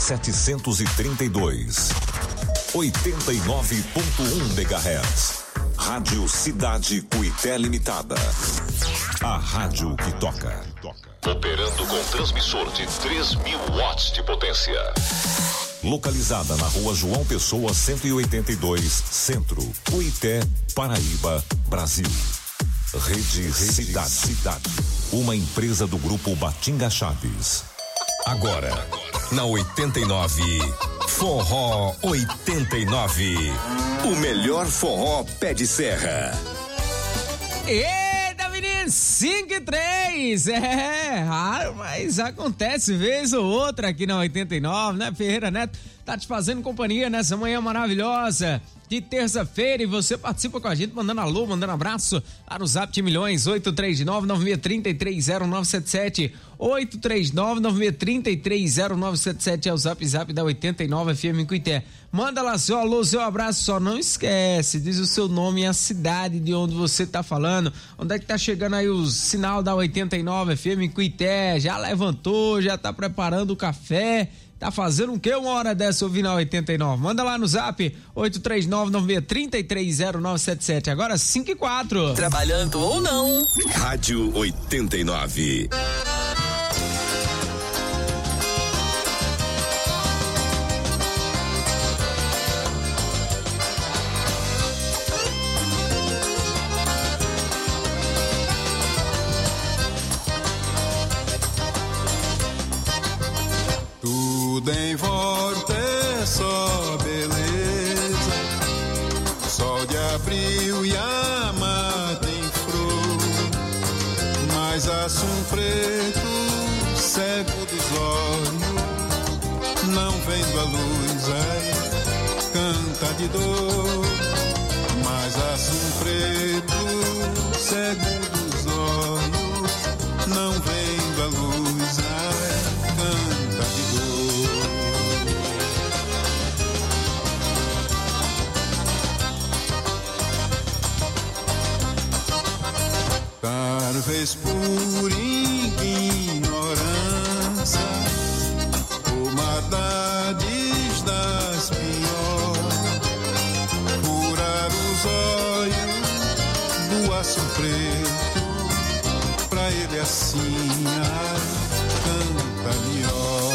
732. 89.1 MHz. Rádio Cidade Cuité Limitada. A rádio que toca. Operando com transmissor de 3.000 watts de potência. Localizada na Rua João Pessoa 182, Centro, Cuité, Paraíba, Brasil. Rede Cidade. Uma empresa do Grupo Batinga Chaves. Agora, na 89, Forró 89. O melhor forró pé de serra. Eita, menino, 5 e 3. É raro, mas acontece vez ou outra aqui na 89, né? Ferreira Neto tá te fazendo companhia nessa manhã maravilhosa de terça-feira, e você participa com a gente mandando alô, mandando abraço lá no Zap de Milhões, 839-9633-0977, 839-9633-0977 é o Zap da 89 FM em Cuité. Manda lá seu alô, seu abraço, só não esquece, diz o seu nome e a cidade de onde você tá falando, onde é que tá chegando aí o sinal da 89 FM em Cuité, já levantou, já tá preparando o café, tá fazendo o quê uma hora dessa ouvindo a 89? Manda lá no Zap 839-9633-0977. Agora 5 e 4. Trabalhando ou não. Rádio 89. Tudo em volta é só beleza, sol de abril e a mata em flor, mas assum preto, cego dos olhos, não vendo a luz, canta de dor, mas assum preto, cego dos olhos, não vendo a luz, canta de dor. Talvez por ignorância ou maldades das piores, furar os olhos do aço preto, pra ele assim canta melhor.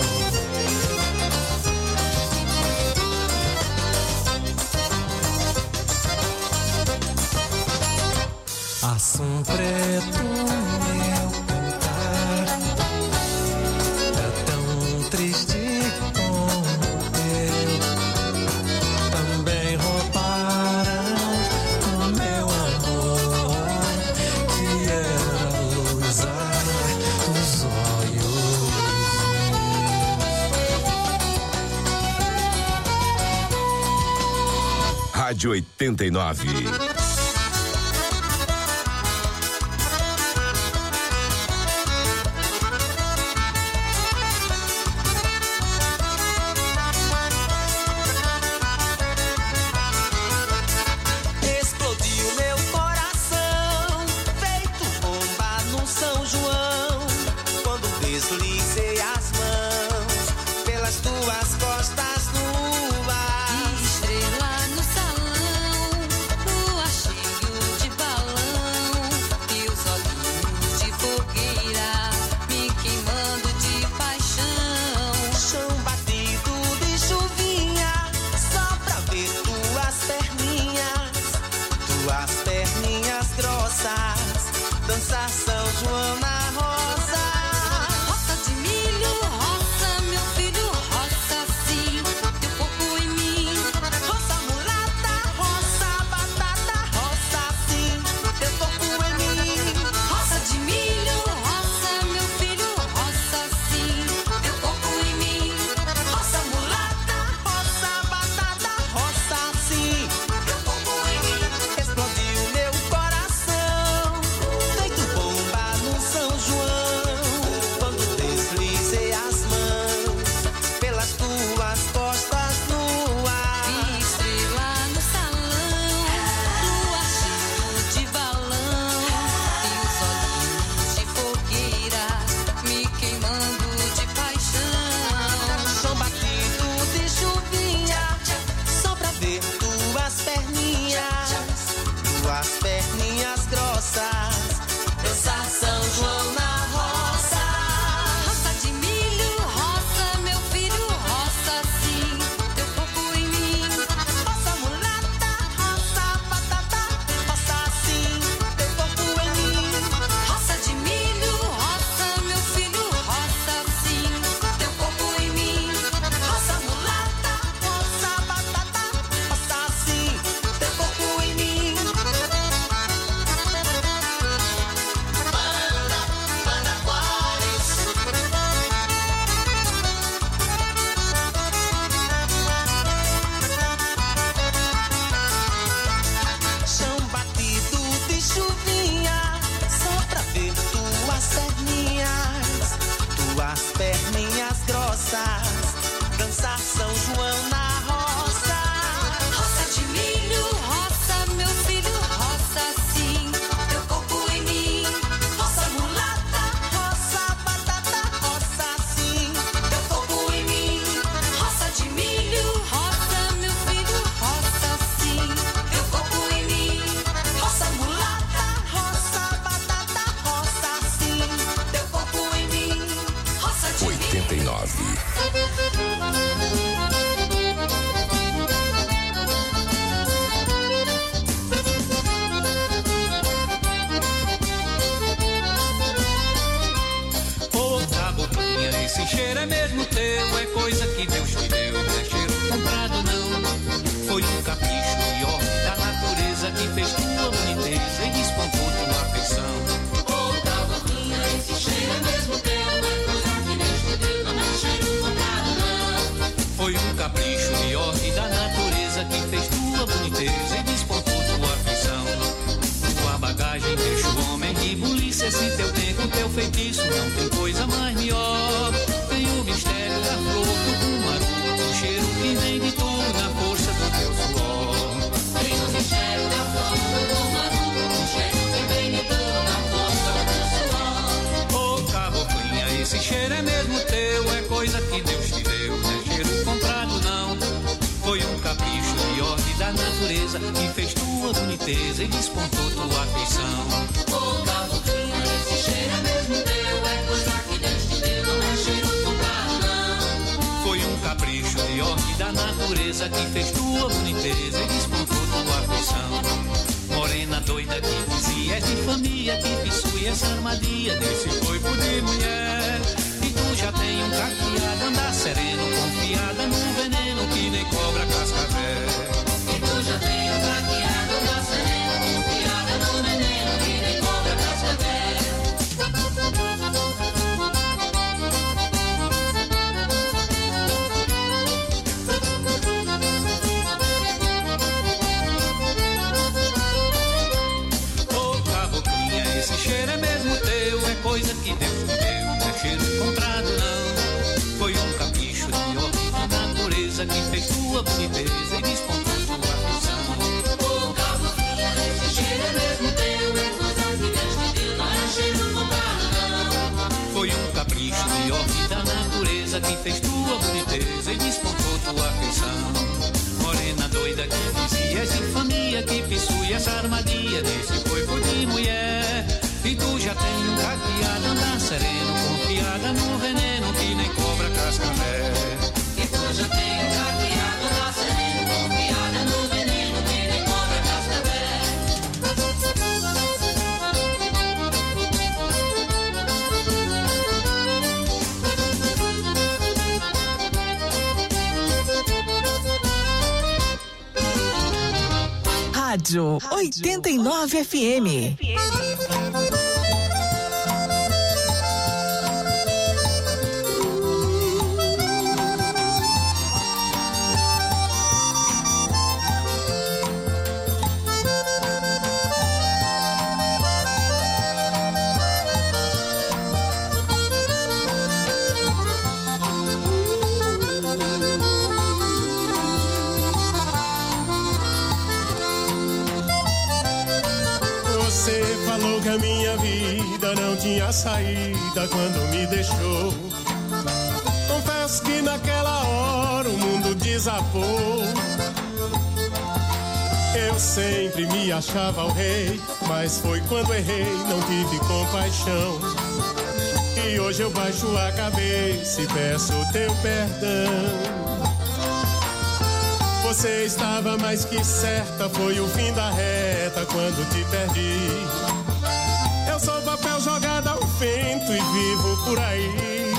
Assum preto, meu cantar é tão triste como eu. Também roubaram o meu amor, que era a luz dos olhos. Rádio 89. Explodiu meu coração, feito bomba Foi um capricho de ordem da natureza que fez tua boniteza e despontou tua afeição. Tua bagagem deixa o homem de buliça. Esse teu tempo, teu feitiço, não tem coisa mais melhor. Tem o mistério da flor do maru, o cheiro que vem de tu na força do teu suor. Tem o mistério da flor do maru, o cheiro que vem de tu na força do teu suor. Ô caboclinha, esse cheiro é mesmo teu, é coisa que Deus te deu, não é cheiro comprado não. Foi um capricho de ordem da natureza que fez tua boniteza e despontou tua afeição. Ô caboclinha, esse cheiro é mesmo teu, é coisa que Deus te deu, não é cheiro comprado não. Foi um capricho de ordem da natureza que fez tua boniteza e despontou tua afeição. Morena doida que dizia, és de família, que possui essa armadilha desse corpo de mulher. E tu já tem um caqueado, andar sereno, confiada no veneno que nem cobra cascavel. E tu já tem um caqueado, andar sereno, confiada no veneno que nem cobra cascavel. Ô caboclinha, esse cheiro é mesmo teu, é coisa que Deus te deu, não é cheiro encontrado não. Foi um capricho de ordem da natureza que fez tua boniteza e despontou tua afeição. Ô caboclinha, esse cheiro é mesmo teu, é coisa que Deus te deu, não é cheiro comprado não. Foi um capricho de ordem da natureza que fez tua boniteza e despontou tua afeição. Morena doida que dizia, és de família, que possui essa armadilha desse corpo de mulher. E tu já tem um caqueado, andar sereno, confiada no veneno que nem cobra cascavel. E tu já tem um caqueado, andar sereno, confiada no veneno que nem cobra cascavel. Rádio 89 FM. Você falou que a minha vida não tinha saída quando me deixou. Confesso que naquela hora o mundo desabou. Eu sempre me achava o rei, mas foi quando errei, não tive compaixão. E hoje eu baixo a cabeça e peço teu perdão. Você estava mais que certa, foi o fim da reta quando te perdi. Eu sou papel jogado ao vento e vivo por aí.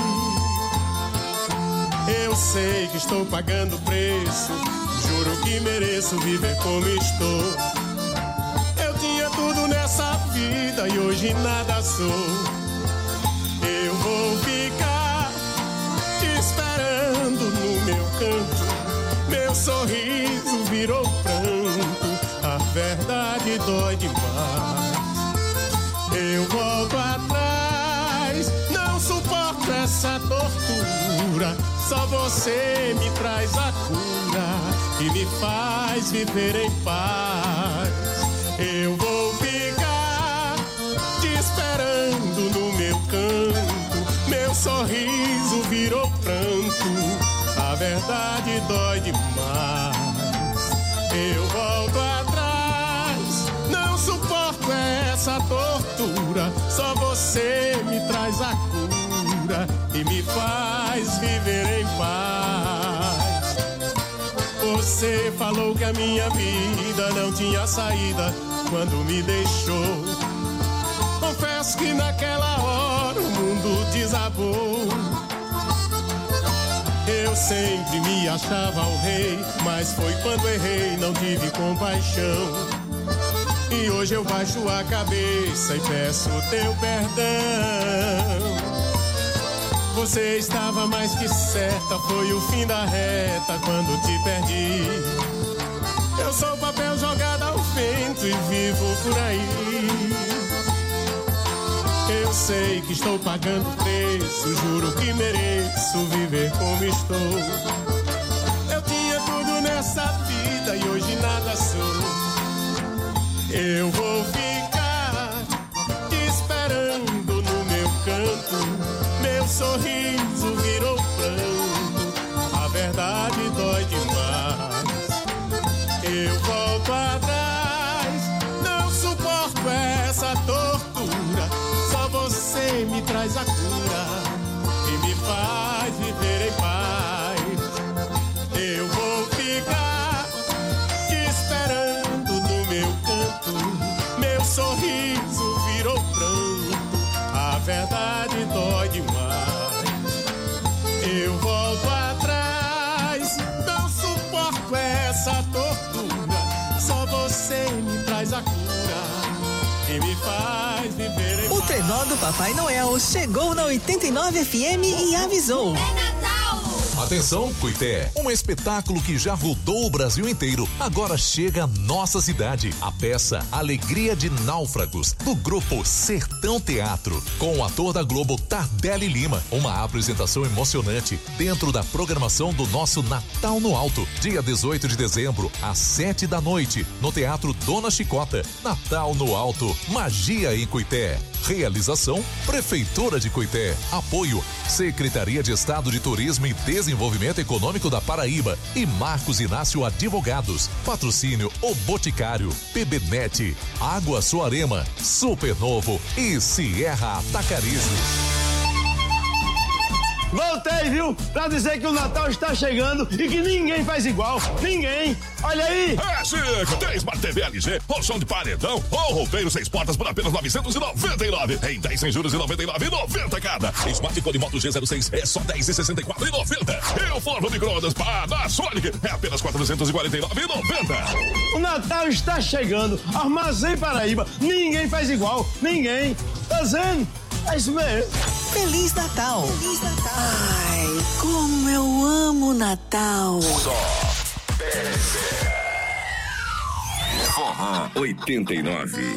Eu sei que estou pagando preço, juro que mereço viver como estou. Eu tinha tudo nessa vida e hoje nada sou. Eu vou ficar te esperando no meu canto. Meu sorriso virou pranto, a verdade dói demais. Eu volto atrás, não suporto essa tortura. Só você me traz a cura e me faz viver em paz. Eu vou ficar te esperando no meu canto. Meu sorriso virou pranto, a verdade dói demais. Eu volto atrás, não suporto essa tortura. Só você me traz a cura e me faz viver em paz. Você falou que a minha vida não tinha saída quando me deixou. Confesso que naquela hora o mundo desabou. Eu sempre me achava o rei, mas foi quando errei, não tive compaixão. E hoje eu baixo a cabeça e peço teu perdão. Você estava mais que certa, foi o fim da reta quando te perdi. Eu sou papel jogado ao vento e vivo por aí. Eu sei que estou pagando preço, juro que mereço viver como estou. Eu tinha tudo nessa vida e hoje nada sou. Eu vou ficar esperando no meu canto. Meu sorriso virou pranto, a verdade dói demais. Eu volto atrás, não suporto essa tortura. Só você me traz a cura e me faz viver em paz. Eu vou ficar esperando no meu canto. Meu sorriso virou pranto, a verdade dói demais. Eu volto atrás, não suporto essa tortura. Só você me traz a cura e me faz viver em paz. O trenó do Papai Noel chegou na 89 FM e avisou. Atenção, Cuité! Um espetáculo que já rodou o Brasil inteiro, agora chega à nossa cidade. A peça Alegria de Náufragos, do grupo Sertão Teatro, com o ator da Globo Tardelli Lima. Uma apresentação emocionante dentro da programação do nosso Natal no Alto. Dia 18 de dezembro, às 7 da noite, no Teatro Dona Chicota. Natal no Alto, magia em Cuité. Realização, Prefeitura de Cuité. Apoio, Secretaria de Estado de Turismo e Desenvolvimento Econômico da Paraíba e Marcos Inácio Advogados. Patrocínio O Boticário, PBNet, Água Suarema, Supernovo e Sierra Atacarizo. Voltei, viu? Pra dizer que o Natal está chegando e que ninguém faz igual. Ninguém. Olha aí. É, Chico, tem Smart TV LG, ou som de paredão, ou roupeiro 6 portas por apenas 999. Em 10 sem juros e 99,90 cada. Smart Code Moto G06 é só 10,64,90. E o forno micro-ondas Panasonic é apenas 449,90. O Natal está chegando. Armazém Paraíba. Ninguém faz igual. Ninguém. Tá dizendo? É isso mesmo. Feliz Natal. Feliz Natal. Ai, como eu amo Natal. Só Forró 89.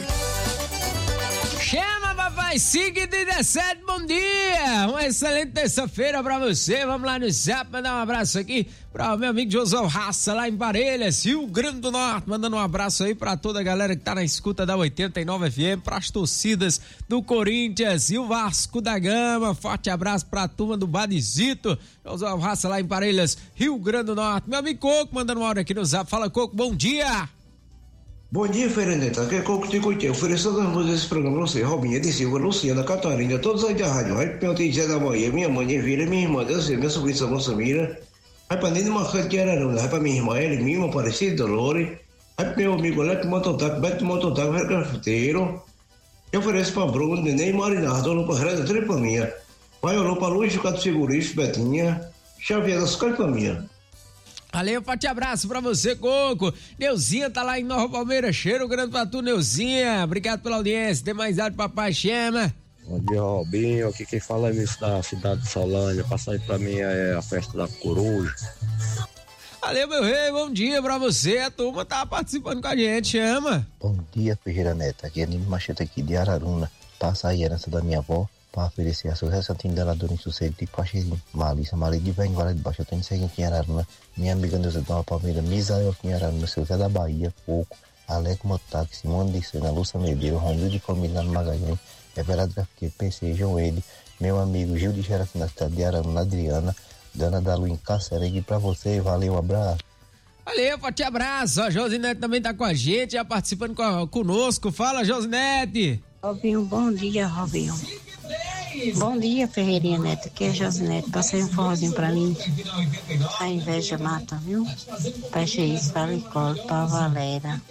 Chama, papai, 5h17, bom dia! Uma excelente terça-feira pra você. Vamos lá no Zap, mandar um abraço aqui pra meu amigo Josué Raça, lá em Parelhas, Rio Grande do Norte. Mandando um abraço aí pra toda a galera que tá na escuta da 89 FM, pras torcidas do Corinthians e o Vasco da Gama. Forte abraço pra turma do Badizito. Josué Raça, lá em Parelhas, Rio Grande do Norte. Meu amigo Coco, mandando um áudio aqui no Zap. Fala, Coco, bom dia! Bom dia, Fernandeta. Aqui é Coco de Coité. Oferecendo as músicas desse programa pra você, Robinha de Silva, Luciana, Catarina, todos aí da rádio. Aí perguntei Zé da Bahia, minha mãe, Evira, minha irmã, Deus, minha sobrinha Samão Samira. Aí pra dentro de uma canta de Araruna. Aí pra minha irmã, Eli, Mima, Aparecida, Dolores. Aí pro meu amigo Leto Mototaco, Beto Mototaco, grafiteiro. Eu ofereço pra Bruno, Neném e Marinardo, olhou pra Reda, Trepaminha. Vai, olhou pra Luiz, Cato Segurista, Betinha. Xavier das Carpaminha. Valeu, forte abraço pra você, Coco. Neuzinha tá lá em Nova Palmeira. Cheiro grande pra tu, Neuzinha. Obrigado pela audiência. Tem mais áudio, papai, chama. Bom dia, Robinho. Aqui quem fala é isso da cidade de Solândia. Passa aí pra mim é a festa da Coruja. Valeu, meu rei. Bom dia pra você. A turma tá participando com a gente. Chama. Bom dia, Ferreira Neto. Aqui é Nino Machete aqui de Araruna. Passa a herança da minha avó para oferecer a sua Santinho Delador em Sucesso de Pacheirinho. Malícia, marido de Velho Guarda de Baixo, eu tenho seguinte aqui em Araruna. Minha amiga Neuza Dona Palmeira, Misael aqui em Araruna, seu Zé da Bahia, Pouco, Aleco Motaque, Simone de Sena, Lúcia Medeiros, Romildo de Família no Magalhães, Everardo Grafiteiro, PC, João Ele, meu amigo Gil de Geração da cidade de Araruna, Adriana, Dana da Lu em Caceregue, pra você, valeu, um abraço. Valeu, forte abraço. A Josinete também tá com a gente, já participando conosco. Fala, Josinete. Robinho, bom dia, Robinho. Bom dia, Ferreirinha Neto, aqui é Josinete. Passei um forrozinho pra mim. A inveja mata, viu? Pra Geis, pra Licole, pra Valéria,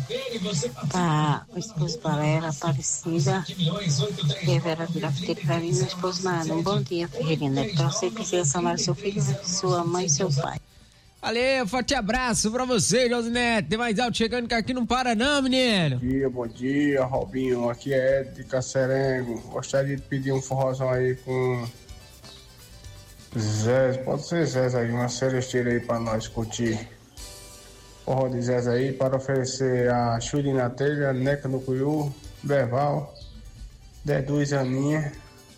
pra o esposo Valéria, Aparecida, e a Vera Grafiteiro pra mim, meu esposo Mara. Um bom dia, Ferreirinha Neto, pra você que precisa amar seu filho, sua mãe e seu pai. Valeu, forte abraço pra você, Josinete. Tem mais alto chegando que aqui não para não, menino. Bom dia, Robinho. Aqui é Ed de Cacerengo. Gostaria de pedir um forrozão aí com Zé, pode ser Zé aí, uma seresteira aí pra nós curtir. Forró de Zé aí, para oferecer a Churi na telha, Neca no Cuiú, Berval, Dedu e Zaninha,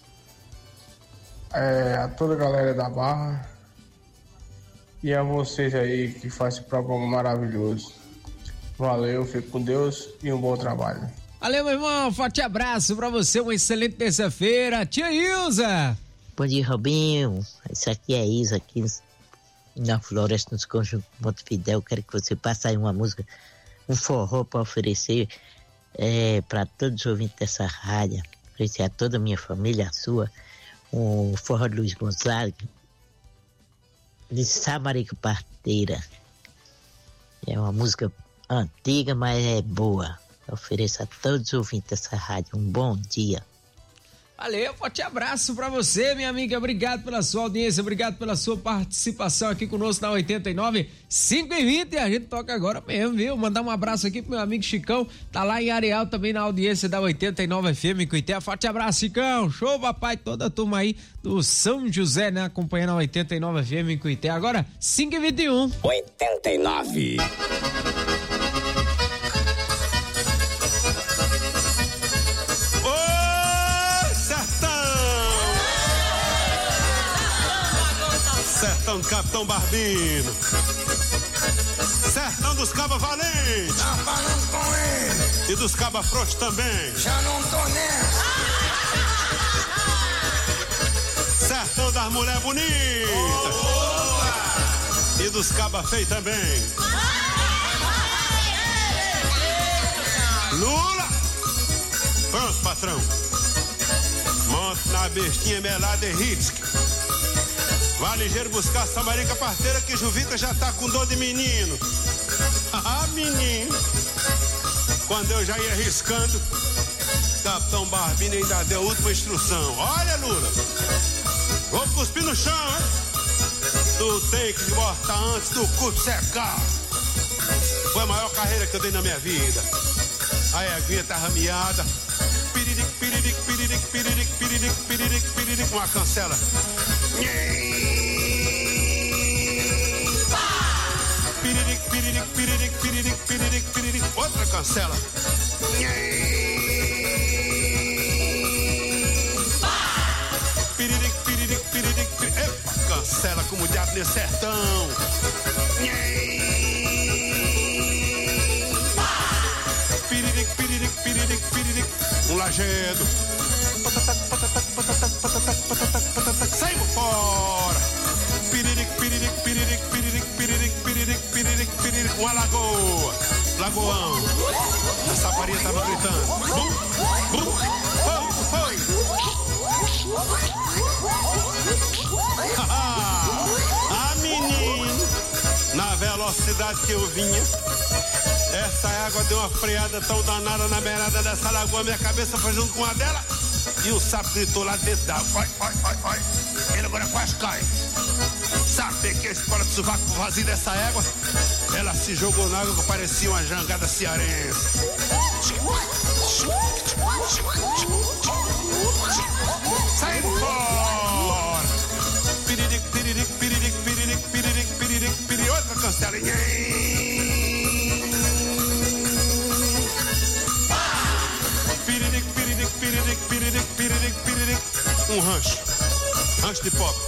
a toda a galera da Barra e a vocês aí que fazem esse programa maravilhoso. Valeu, fique com Deus e um bom trabalho. Valeu, meu irmão, forte abraço pra você, uma excelente terça-feira. Tia Ilza! Bom dia, Robinho. Isso aqui é Isa, aqui na Floresta, nos Conjuntos Montevidéu. Quero que você passe aí uma música, um forró para oferecer para todos os ouvintes dessa rádio, oferecer a toda a minha família, a sua, um forró de Luiz Gonzaga, de Samarica Parteira. É uma música antiga, mas é boa. Ofereço a todos os ouvintes dessa rádio um bom dia. Valeu, forte abraço pra você, minha amiga. Obrigado pela sua audiência, obrigado pela sua participação aqui conosco na 89 5h20. E a gente toca agora mesmo, viu? Mandar um abraço aqui pro meu amigo Chicão, tá lá em Areal também na audiência da 89 FM Cuité. Forte abraço, Chicão. Show, papai, toda a turma aí do São José, né? Acompanhando a 89 FM Cuité. Agora, 5h21. 89. Sertão do Capitão Barbino, Sertão dos Cabas Valentes, tá falando com ele, e dos Cabas Frouxos também, já não tô nessa. Sertão das Mulher Bonita, e dos Cabas Feios também. Lula, pronto, patrão, monte na bestinha melada e risque. Vá ligeiro buscar a Samarica Parteira, que Juvita já tá com dor de menino. Ah, menino. Quando eu já ia riscando, Capitão Barbino ainda deu a última instrução. Olha, Lula, vou cuspir no chão, hein? Tu tem que botar antes do curso secar. Foi a maior carreira que eu dei na minha vida. A eguinha tá rameada. Piriric, piriric, piriric, piriric, piriric, piriric, piriric, uma cancela. Piriric, piriric, piriric, piriric, piriric, piriric, outra cancela. Piriric, piriric, piriric, piriric, epa, cancela como o diabo nesse sertão. Piriric, piriric, piriric, piriric, um lajedo. Patatac, patatac, patatac, patatac, patatac, patatac, saímos fora. Piriric, piriric, piriric, piriric, piriric, piriric, piriric, piriric, uma lagoa, lagoão. A saparia tava gritando. Bum, bum, foi. Ah, menino, na velocidade que eu vinha, essa água deu uma freada tão danada na beirada dessa lagoa, minha cabeça foi junto com a dela e o sapo gritou lá dentro da água. Vai. Ele agora quase cai. Sabe que a escola de sovaco vazio dessa égua, ela se jogou na água que parecia uma jangada cearense. Saímos fora. Piriric, piriric, piriric, piriric, piriric, piriric, piriric, outra cancela. Piriric, piriric, piriric, piriric, piriric, piriric, um rancho de pobre.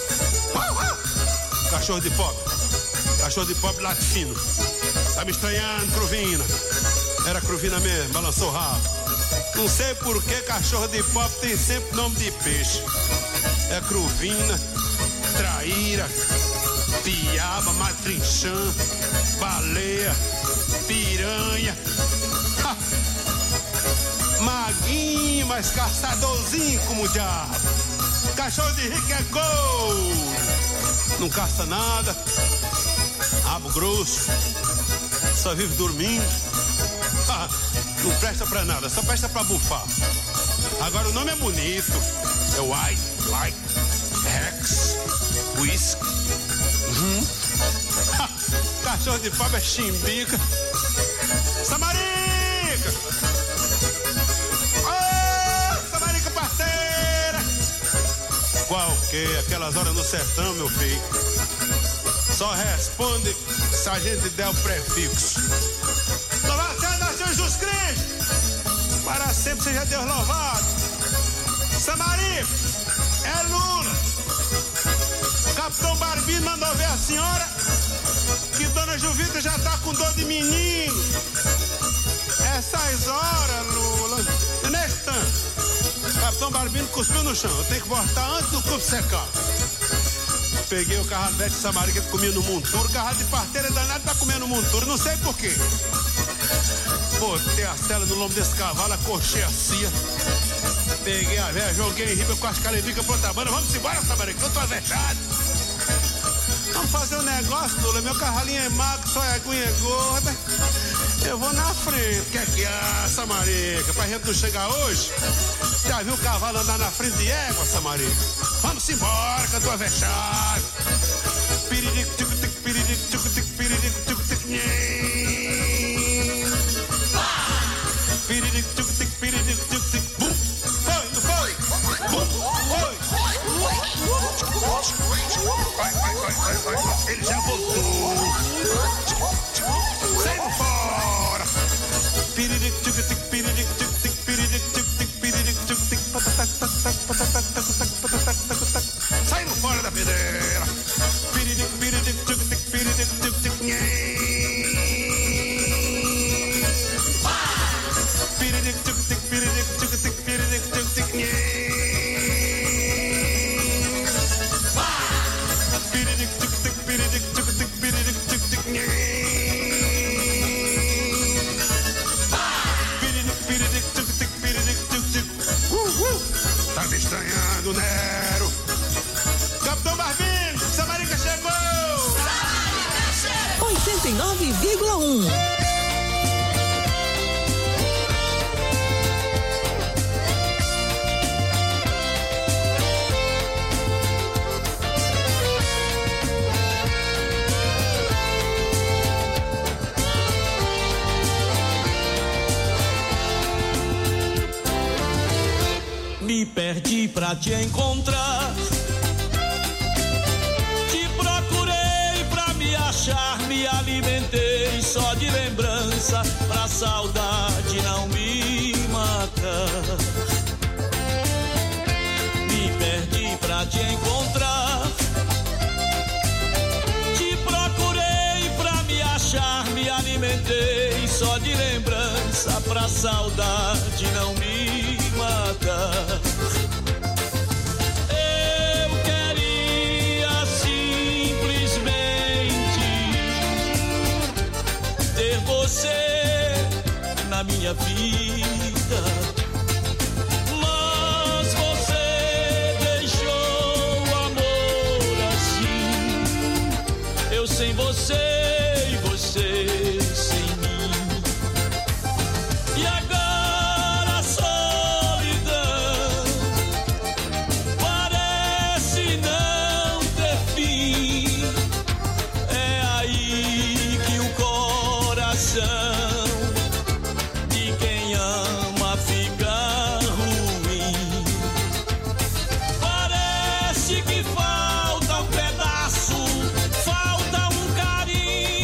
Cachorro de pobre late fino. Tá me estranhando, Cruvina. Era Cruvina mesmo, balançou o rabo. Não sei por que cachorro de pobre tem sempre nome de peixe. É Cruvina, traíra, piaba, matrinchã, baleia, piranha. Ha! Maguinho, mas caçadorzinho como o diabo. Cachorro de rico é gol. Não caça nada, rabo grosso, só vive dormindo. Ah, não presta pra nada, só presta pra bufar. Agora o nome é bonito, é White, Rex, Whisky. Cachorro de pobre é chimbica. Samarica! Samarica parceira! Qual que? Aquelas horas no sertão, meu filho. Só responde se a gente der o prefixo. Louvado seja Senhor Jesus Cristo. Para sempre seja Deus louvado. Samari, é Lula. O Capitão Barbino mandou ver a senhora que Dona Juvita já tá com dor de menino. Essas horas, Lula. Nesse tanto. Capitão Barbino cuspiu no chão. Eu tenho que voltar antes do cupo secar. Peguei o carro velho de Samari que ele comia no monturo. O carro de parteira danado tá comendo monturo. Não sei por quê. Botei a cela no lombo desse cavalo, acorchei a cia. Peguei a velha, joguei em riba com as calebicas pro outra banda. Vamos embora, Samari, que eu tô avexado. Vamos fazer um negócio, Lula. Meu carralinho é magro, só é aguinha gorda. Eu vou na frente. Quer que é, Samarica? Pra gente não chegar hoje? Já viu o cavalo andar na frente de égua, Samarica? Vamos embora, que eu tô avexado. Piririco, tico, tic, piririco, tico, tic, piririco, tico, tic, piririco, tico, tic, piririco, tico, tic, bum. Foi, não foi? Bum, foi. Vai. Ele já voltou. Sai fora. Piriric, tic, tic, piriric, tic, tic, piriric, tic, tic, piriric, tic, tic, patatac, patatac, patatac, patatac, patatac, patatac. Saindo fora da pedreira. Piriric, piriric, tic, tic, piriric, tic, tic, piriric, tic, tic, piriric, tic, tic, piriric, tic, tic, tá me estranhando, Nero. Capitão Barbino, Samarica chegou! Samarica chegou! 89,1. Me perdi pra te encontrar, te procurei pra me achar, me alimentei só de lembrança, pra saudade não me matar. Me perdi pra te encontrar, te procurei pra me achar, me alimentei só de lembrança, pra saudade não me matar. Eu queria simplesmente ter você na minha vida, mas você deixou o amor assim, eu sem você e você sem mim. E agora de quem ama ficar ruim. Parece que falta um pedaço, falta um carinho.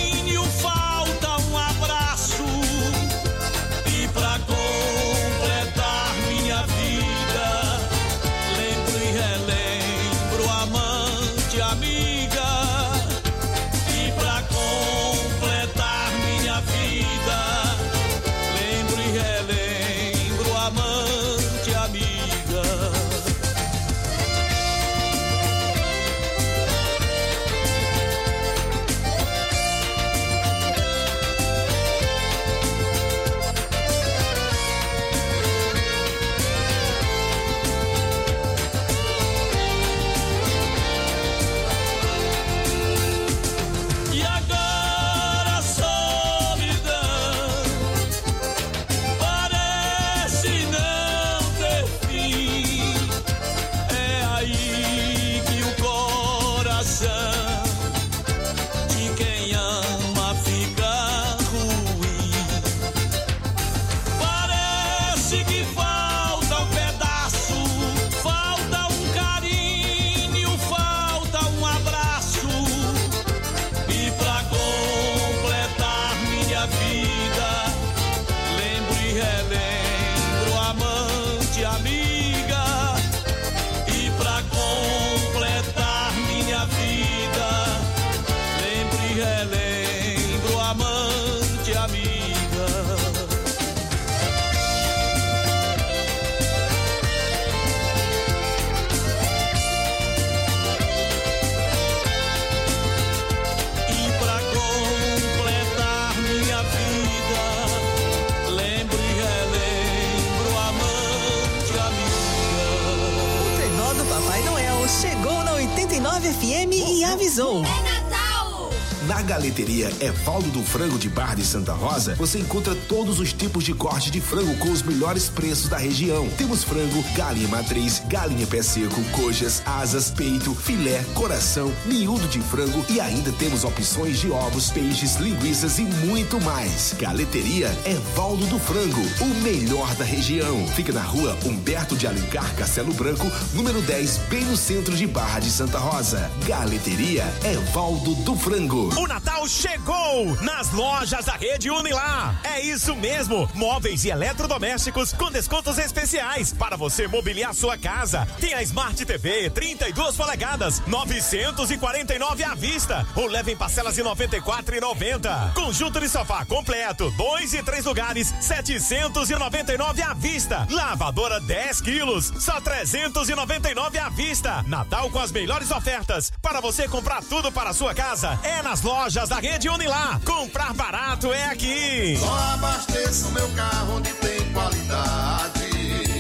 89 FM e avisou. Na Galeteria Evaldo do Frango de Barra de Santa Rosa, você encontra todos os tipos de corte de frango com os melhores preços da região. Temos frango, galinha matriz, galinha pé seco, coxas, asas, peito, filé, coração, miúdo de frango e ainda temos opções de ovos, peixes, linguiças e muito mais. Galeteria Evaldo do Frango, o melhor da região. Fica na rua Humberto de Alencar Castelo Branco, número 10, bem no centro de Barra de Santa Rosa. Galeteria Evaldo do Frango. O Natal chegou nas lojas da Rede Unilar. É isso mesmo, móveis e eletrodomésticos com descontos especiais para você mobiliar sua casa. Tem a Smart TV 32 polegadas, 949 à vista, ou leve em parcelas de 94,90. Conjunto de sofá completo, 2 e 3 lugares, 799 à vista. Lavadora 10 quilos, só 399 à vista. Natal com as melhores ofertas para você comprar tudo para a sua casa. É nas lojas da Rede Unilar. Comprar barato é aqui. Só abasteço meu carro onde tem qualidade.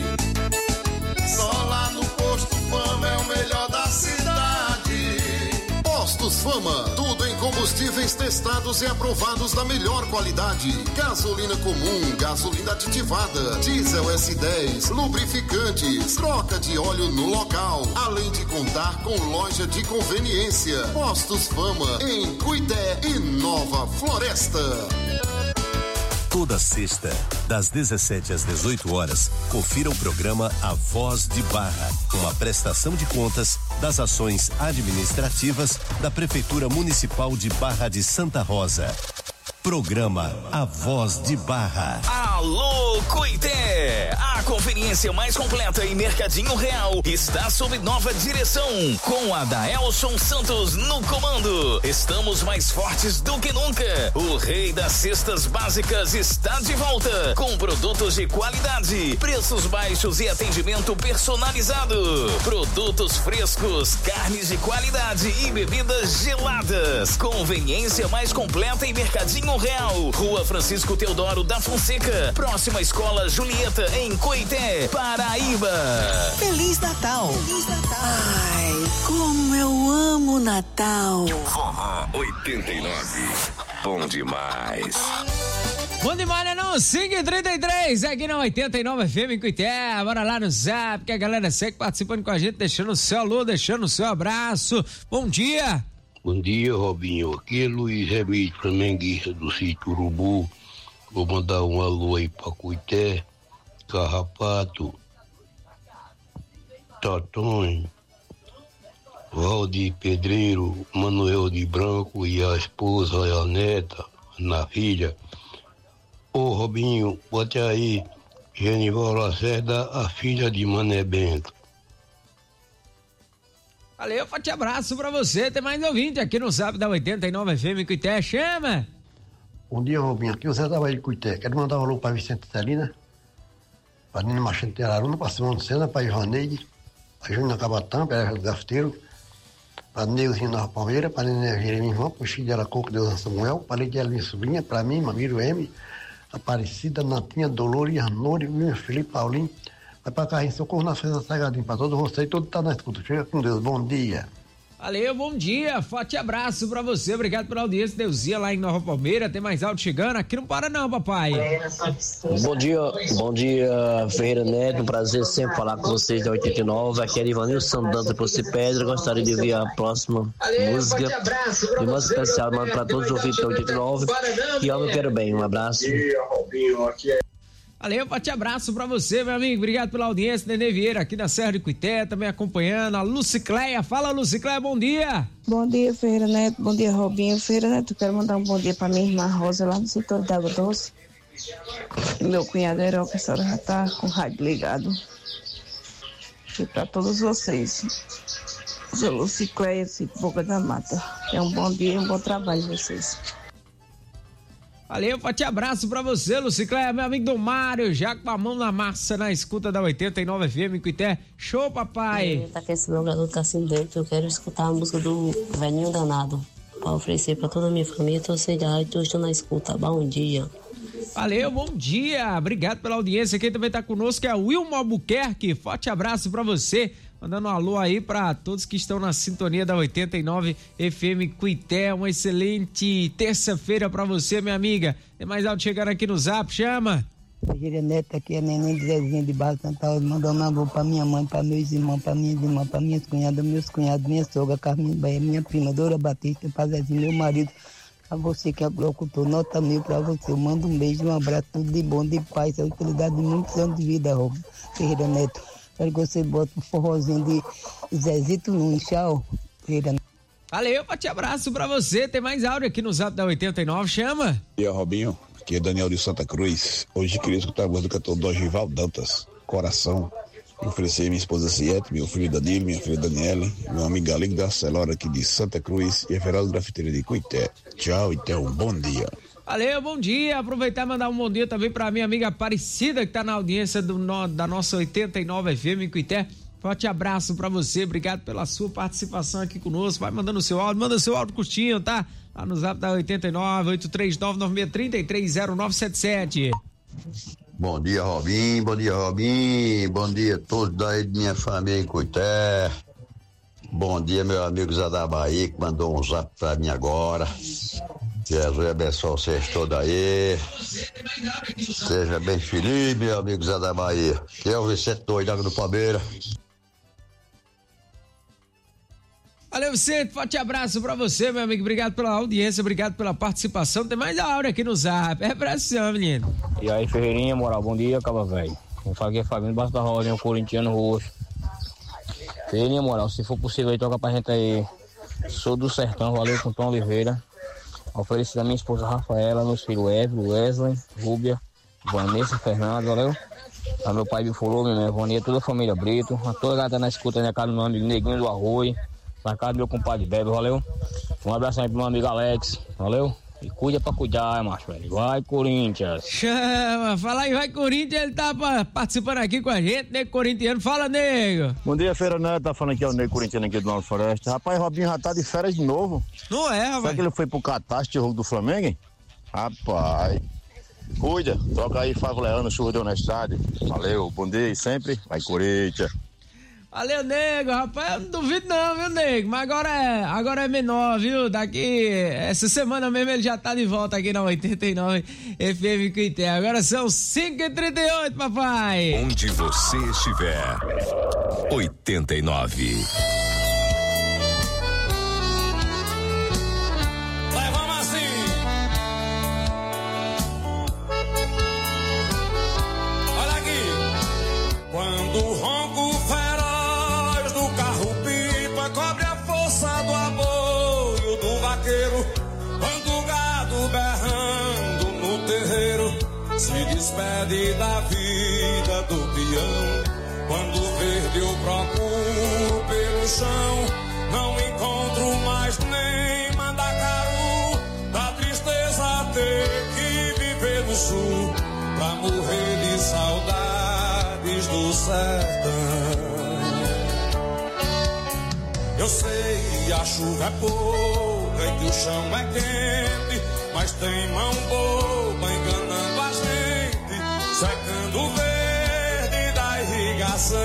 Só lá no Posto Fama é o melhor da cidade. Postos Fama, tudo em combustíveis testados e aprovados da melhor qualidade. Gasolina comum, gasolina aditivada, diesel S10, lubrificantes, troca de óleo no local, além de contar com loja de conveniência. Postos Fama, em Cuité e Nova Floresta. Toda sexta, das 17 às 18 horas, confira o programa A Voz de Barra, uma prestação de contas das ações administrativas da Prefeitura Municipal de Barra de Santa Rosa. Programa A Voz de Barra. Alô, Cuité! A conveniência mais completa em Mercadinho Real está sob nova direção, com Adaelson Santos no comando. Estamos mais fortes do que nunca. O rei das cestas básicas está de volta, com produtos de qualidade, preços baixos e atendimento personalizado. Produtos frescos, carnes de qualidade e bebidas geladas. Conveniência mais completa em Mercadinho Real, Rua Francisco Teodoro da Fonseca, próxima Escola Julieta, em Coité, Paraíba. Feliz Natal! Feliz Natal! Ai, como eu amo Natal! Forró 89. Bom demais. Bom demais, né não? 5h33, aqui na 89 FM em Cuité. Bora lá no Zap, que a galera segue participando com a gente, deixando o seu alô, deixando o seu abraço. Bom dia! Bom dia, Robinho. Aqui é Luiz Remídio, flamenguista do sítio Urubu. Vou mandar um alô aí pra Cuité, Carrapato, Totonho, Valdir Pedreiro, Manuel de Branco e a esposa e a neta, na filha. Ô Robinho, bote aí Genival Lacerda, a filha de Mané Bento. Valeu, forte abraço pra você. Tem mais ouvinte aqui no Zap da 89 FM Cuité. Chama! Bom dia, Robinho. Aqui é o Zé da Bahia de Cuité. Quero mandar um alô pra Vicente Celina, pra Nina Machado de Araruna, pra Simão Sena, pra Ivaneide, pra Júnior Cabatã, pra Gafteiro, pra Neuzinho Nova Palmeira, pra Nenê Jeremias Irmão, pro Chico de Aracoco, Deus Samuel, pra Leidiela minha sobrinha, pra mim, Mamiro M, Aparecida, Natinha, Dolores, Arnone, Felipe Paulinho. Vai pra Carrinho Socorro na Festa Sagadinho, pra todos vocês, todo tá na escuta. Chega com Deus, bom dia. Valeu, bom dia, forte abraço pra você, obrigado pela audiência, Deusia lá em Nova Palmeira, tem mais áudio chegando, aqui não para não, papai. Bom dia, Ferreira Neto, um prazer sempre falar com vocês da 89, aqui é Ivanildo Sandanta por Pedra, gostaria de ouvir a próxima música, de uma especial, mano, pra todos os ouvintes da 89, que eu quero bem, um abraço. Valeu, forte abraço pra você, meu amigo. Obrigado pela audiência. Nenê Vieira aqui da Serra de Cuité, também acompanhando. A Lucicleia. Fala, Lucicleia, bom dia. Bom dia, Ferreira Neto. Bom dia, Robinho. Ferreira Neto, quero mandar um bom dia pra minha irmã Rosa, lá no setor de Água Doce. E meu cunhado Herói, que a senhora já tá com o rádio ligado. E pra todos vocês. Sou Lucicleia, Boca da Mata. É um bom dia e um bom trabalho de vocês. Valeu, forte abraço pra você, Lucicleia, meu amigo do Mário, já com a mão na massa na escuta da 89 FM em Cuité. Show, papai! Tá aqui esse meu garoto Cassino dentro, eu quero escutar a música do Velhinho Danado, pra oferecer pra toda a minha família, torcer da rádio, estou na escuta. Bom dia. Valeu, bom dia, obrigado pela audiência. Quem também tá conosco é o Wilmo Albuquerque, forte abraço pra você. Mandando um alô aí para todos que estão na sintonia da 89 FM Cuité. Uma excelente terça-feira para você, minha amiga. Tem mais áudio chegando aqui no Zap, chama. Rogério Neto, aqui é Neném de Zezinha de Barra Santa Rosa, mandando um alô pra minha mãe, pra meus irmãos, pra minhas irmãs, pra minhas cunhadas, meus cunhados, minha sogra, Carminha Bahia, minha prima, Dora Batista, pra Zezinho, meu marido, pra você que é locutor, nota 1000 pra você. Eu mando um beijo, um abraço, tudo de bom, de paz, saúde, felicidade de muitos anos de vida, Ferreira Neto. Quero que você bote um forrozinho de Zezito Nunes, tchau, Ferreira Neto. Valeu, forte abraço pra você. Tem mais áudio aqui no Zap da 89, chama. E aí, Robinho, aqui é Daniel de Santa Cruz. Hoje queria escutar a voz do cantor Dorival Dantas, Coração. Oferecer minha esposa Ciete, meu filho Danilo, minha filha Daniela, meu amigo Galigo da Celora aqui de Santa Cruz e Everaldo Grafiteira de Cuité. Tchau e tenha um bom dia. Valeu, bom dia. Aproveitar e mandar um bom dia também pra minha amiga Aparecida, que tá na audiência da nossa 89 FM em Cuité. Forte abraço pra você, obrigado pela sua participação aqui conosco. Vai mandando o seu áudio, manda seu áudio curtinho, tá? Lá no Zap da 89 83996330977. Bom dia, Robinho, bom dia, Robinho, bom dia a todos daí de minha família em Cuité. Bom dia, meu amigo Zé da Bahia, que mandou um zap pra mim agora. Jesus abençoe vocês todos aí. Seja bem feliz, meu amigo Zé da Bahia. Que é o Vicente Doidão do Palmeiras. Valeu, Vicente, forte abraço pra você, meu amigo, obrigado pela audiência, obrigado pela participação. Tem mais a hora aqui no Zap, é pressão, menino. E aí, Ferreirinha, moral, bom dia, caba velho. Vamos falar aqui, Fabinho, debaixo da roda, o corintiano roxo. Ferreirinha, moral, se for possível aí, toca pra gente aí. Sou do Sertão, valeu, com Tom Oliveira. Oferecido a minha esposa Rafaela, meus filhos Evelyn, Wesley, Rúbia, Vanessa, Fernando, valeu? A meu pai Bifolô, minha mãe Vania, toda a família Brito, a toda a galera na escuta, na casa do meu amigo Neguinho do Arroio, na casa do meu compadre Bebe, valeu? Um abraço aí pro meu amigo Alex, valeu? E cuida pra cuidar, macho, velho. Vai, Corinthians. Chama, fala aí, vai, Corinthians, ele tá participando aqui com a gente, nego corintiano. Fala, nego. Bom dia, Feira Neto, tá falando aqui, é o nego corintiano aqui do Nova Floresta. Rapaz, Robinho já tá de férias de novo. Não é, rapaz. Será que ele foi pro catástrofe, jogo do Flamengo, hein? Rapaz, cuida, troca aí, Fábio Leandro, chuva de honestidade. Valeu, bom dia e sempre, vai, Corinthians. Valeu, nego, rapaz, eu não duvido não, viu, nego, mas agora é menor, viu, daqui, essa semana mesmo ele já tá de volta aqui na 89 FM Cuité. Agora são 5h38, papai. Onde você estiver, 89. Vai, vamos assim. Olha aqui. Quando o ronco feroz do carro-pipa cobre a força do apoio do vaqueiro, quando o gado berrando no terreiro se despede da vida do peão, quando o verde eu procuro pelo chão, não encontro mais nem mandacaru, da tristeza ter que viver no sul, pra morrer de saudades do sertão. Eu sei que a chuva é pouca e que o chão é quente, mas tem mão boba enganando a gente, secando o verde da irrigação.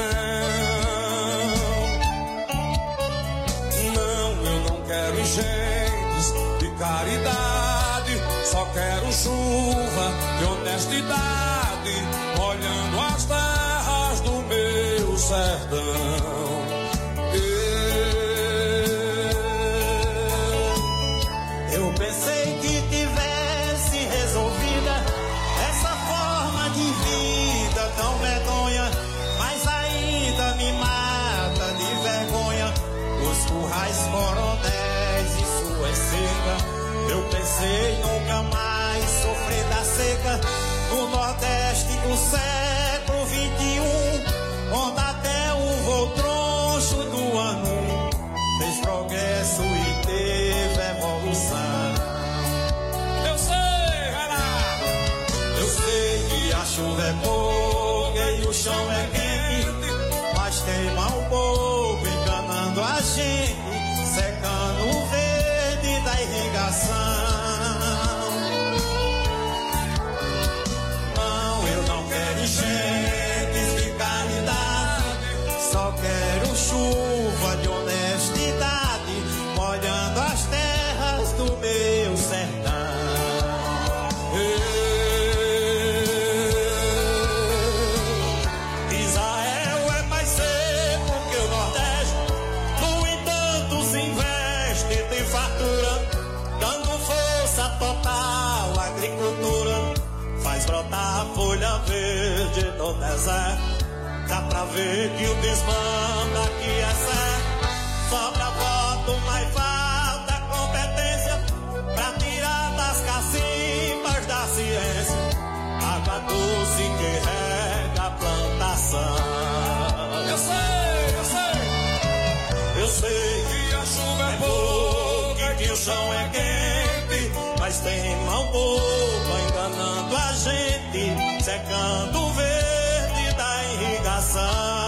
Não, eu não quero enchentes de caridade, só quero chuva de honestidade, molhando as terras do meu sertão. Eu pensei que tivesse resolvida essa forma de vida tão medonha, mas ainda me mata de vergonha os currais coronéis e suas secas. Eu pensei nunca mais sofrer da seca no Nordeste do século XXI, onde até o voo troncho do ano fez progresso e teve evolução. Eu sei, vai lá. Eu sei que a chuva é pouca e o chão é quente, mas tem mão boba enganando a gente, secando o verde da irrigação. Não, eu não quero enchentes de caridade, só quero chuva total agricultura faz brotar a folha verde do deserto. Dá pra ver que o desmanda aqui é certo. Sobra voto, mas falta competência pra tirar das cacimbas da ciência água doce que rega a plantação. Eu sei que a chuva é pouca, que o chão é quente, mas tem mão boba enganando a gente, secando o verde da irrigação.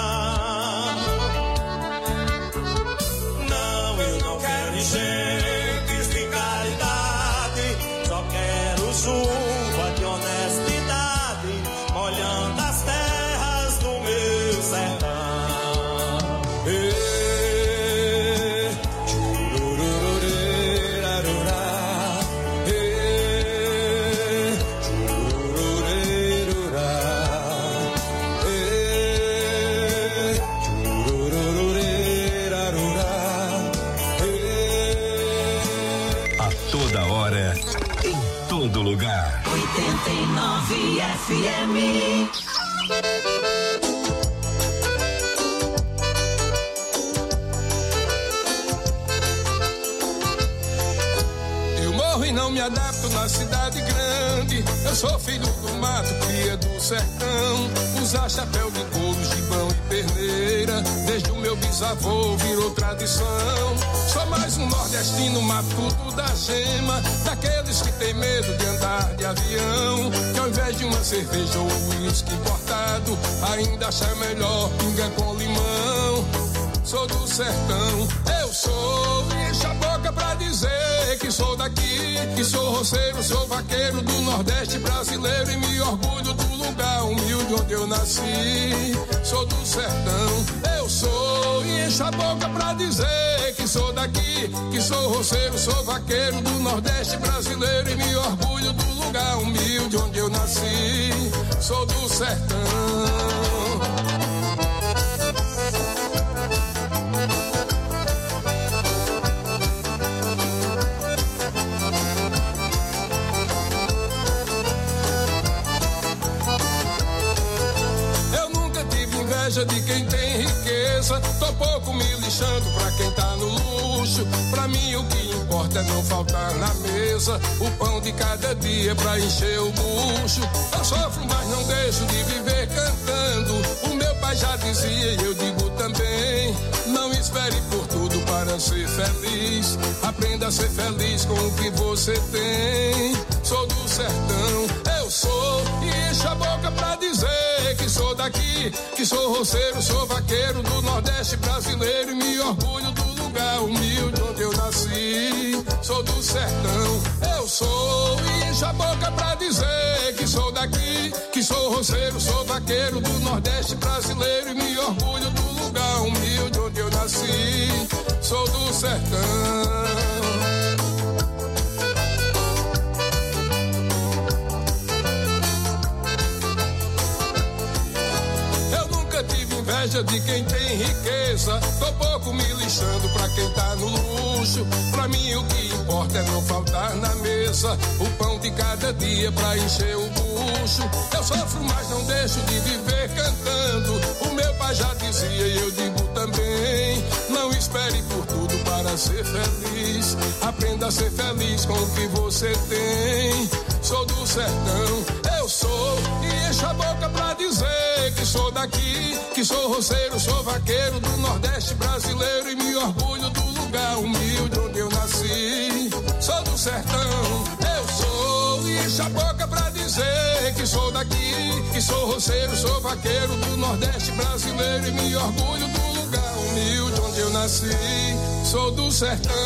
Não, eu não quero enchentes de caridade, só quero chuva de honestidade, molhando as terras do meu sertão. Todo lugar. 89 FM. Eu morro e não me adapto na cidade grande. Eu sou filho do mato, cria do sertão. Usar chapéu de couro, gibão e perneira, desde o meu bisavô virou tradição. Sou mais um nordestino matuto da gema, daqueles que tem medo de andar de avião, que ao invés de uma cerveja ou um uísque importado, ainda acha melhor pinga com limão. Sou do sertão, eu sou, e enche a boca pra dizer que sou daqui, que sou roceiro, sou vaqueiro do Nordeste brasileiro e me orgulho do lugar humilde onde eu nasci. Sou do sertão, eu sou, e enche a boca pra dizer que sou daqui, que sou roceiro, sou vaqueiro do Nordeste brasileiro e me orgulho do lugar humilde onde eu nasci. Sou do sertão. De quem tem riqueza, tô pouco me lixando pra quem tá no luxo. Pra mim o que importa é não faltar na mesa o pão de cada dia pra encher o bucho. Eu sofro, mas não deixo de viver cantando. O meu pai já dizia e eu digo também: não espere por tudo para ser feliz. Aprenda a ser feliz com o que você tem. Sou do sertão, eu sou, e enche a boca pra dizer que sou daqui, que sou roceiro, sou vaqueiro do Nordeste brasileiro e me orgulho do lugar humilde onde eu nasci. Sou do sertão, eu sou, e enche a boca pra dizer que sou daqui, que sou roceiro, sou vaqueiro do Nordeste brasileiro e me orgulho do lugar humilde onde eu nasci. Sou do sertão. De quem tem riqueza, tô pouco me lixando pra quem tá no luxo. Pra mim o que importa é não faltar na mesa o pão de cada dia pra encher o bucho. Eu sofro, mas não deixo de viver cantando. O meu pai já dizia e eu digo também: não espere por tudo para ser feliz. Aprenda a ser feliz com o que você tem. Sou do sertão, eu sou, e enche a boca pra dizer que sou daqui, que sou roceiro, sou vaqueiro do Nordeste brasileiro e me orgulho do lugar humilde onde eu nasci. Sou do sertão, eu sou, e enche a boca pra dizer que sou daqui, que sou roceiro, sou vaqueiro do Nordeste brasileiro e me orgulho do lugar humilde onde eu nasci. Sou do sertão.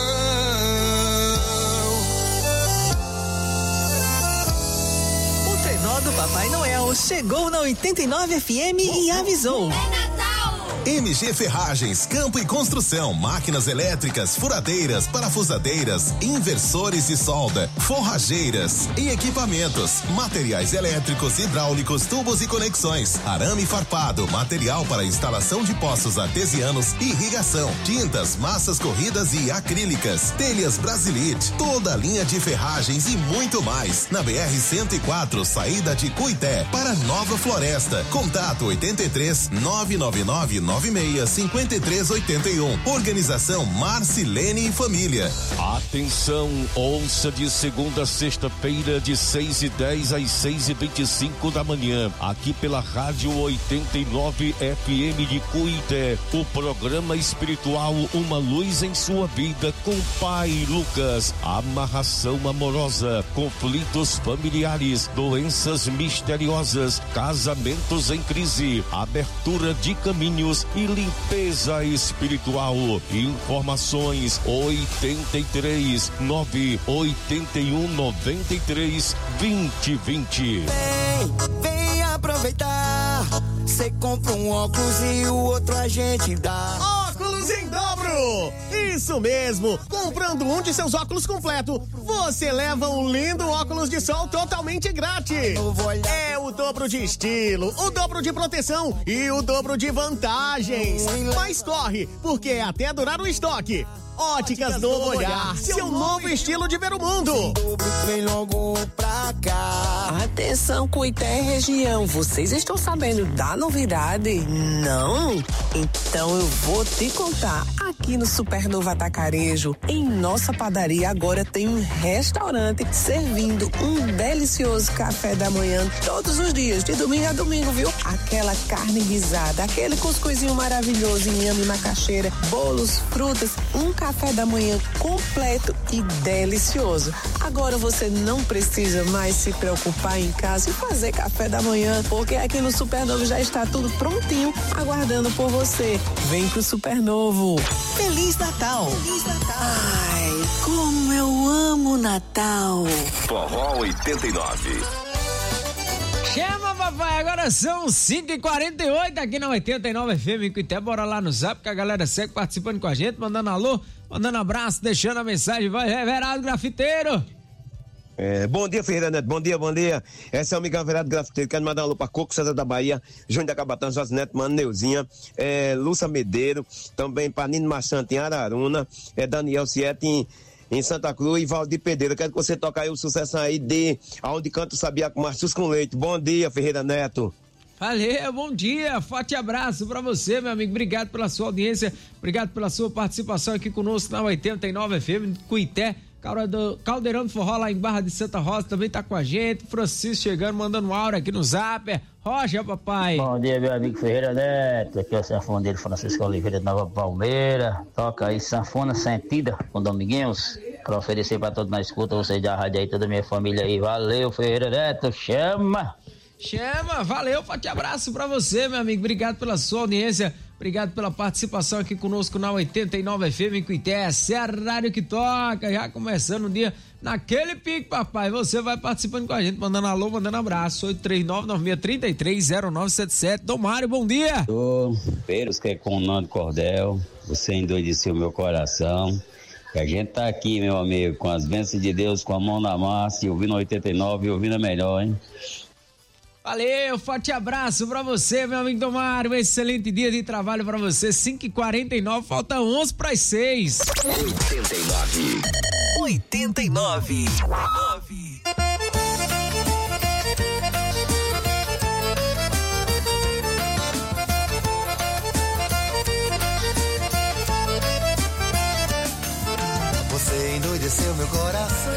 O trenó do Papai Noel chegou na 89 FM e avisou: É Natal! MG Ferragens, Campo e Construção, máquinas elétricas, furadeiras, parafusadeiras, inversores de solda, forrageiras e equipamentos, materiais elétricos, hidráulicos, tubos e conexões, arame farpado, material para instalação de poços artesianos e irrigação, tintas, massas corridas e acrílicas, telhas Brasilite, toda a linha de ferragens e muito mais. Na BR-104, saída de Cuité, para Nova Floresta. Contato 83 999 96 5381. Organização Marcilene e Família. Atenção, ouça de segunda a sexta-feira de 6h10 às 6h25 da manhã, aqui pela Rádio 89 FM de Cuité, o programa espiritual Uma Luz em Sua Vida com Pai Lucas. Amarração amorosa, conflitos familiares, doenças misteriosas, casamentos em crise, abertura de caminhos e limpeza espiritual. Informações 83 981 93 2020. Vem aproveitar. Você compra um óculos e o outro a gente dá. Óculos em dobro! Isso mesmo! Comprando um de seus óculos completo, você leva um lindo óculos de sol totalmente grátis. É o dobro de estilo, o dobro de proteção e o dobro de vantagens. Mas corre, porque é até durar o estoque. Óticas Novo Olhar, seu novo estilo de ver o mundo. Vem logo pra cá. Atenção, Cuité região, vocês estão sabendo da novidade? Não? Então eu vou te contar. Aqui no Supernova Atacarejo, em nossa padaria agora tem um restaurante servindo um delicioso café da manhã todos os dias, de domingo a domingo, viu? Aquela carne guisada, aquele cuscuzinho maravilhoso, inhame, macaxeira, bolos, frutas, um café da manhã completo e delicioso. Agora você não precisa mais se preocupar em casa e fazer café da manhã, porque aqui no Supernovo já está tudo prontinho, aguardando por você. Vem pro Supernovo. Feliz Natal! Feliz Natal! Ai, como eu amo Natal! Forró 89. Chama, papai, agora são 5h48 aqui na 89 FM em Cuité. Bora lá no Zap, que a galera segue participando com a gente, mandando alô, mandando abraço, deixando a mensagem. Vai, Everaldo Grafiteiro. Bom dia, Ferreira Neto, bom dia. Esse é o Miguel Everaldo Grafiteiro, quero mandar um alô pra Coco César da Bahia, Júnior da Cabatã, José Neto, Mano Neuzinha, Lúcia Medeiro, também pra Nino Machante em Araruna, Daniel Siete em Santa Cruz e Valdir Pedreira. Quero que você toque aí o sucesso aí de Aonde Canto Sabia com Marcos com Leite. Bom dia, Ferreira Neto. Valeu, bom dia, forte abraço pra você, meu amigo, obrigado pela sua audiência, obrigado pela sua participação aqui conosco na 89 FM de Cuité. Caldeirão do Forró lá em Barra de Santa Rosa também tá com a gente. Francisco chegando, mandando um áudio aqui no Zap. Rocha, papai. Bom dia, meu amigo Ferreira Neto. Aqui é o sanfoneiro Francisco Oliveira de Nova Palmeira. Toca aí sanfona sentida com Dominguinhos pra oferecer pra todos na escuta. Vocês da rádio aí, toda a minha família aí. Valeu, Ferreira Neto. Chama, valeu, forte abraço pra você, meu amigo. Obrigado pela sua audiência. Obrigado pela participação aqui conosco na 89 FM em Cuité. Esse é a rádio que toca, já começando o dia naquele pique, papai. Você vai participando com a gente, mandando alô, mandando abraço. 839-9633-0977. Domário, bom dia. Peros que é com o Nando Cordel, você endoideceu meu coração. A gente tá aqui, meu amigo, com as bênçãos de Deus, com a mão na massa, e ouvindo 89 e ouvindo a melhor, hein? Valeu, forte abraço pra você, meu amigo Domário. Um excelente dia de trabalho pra você. 5h49, falta 11 para as 6. 89. Você endoideceu meu coração,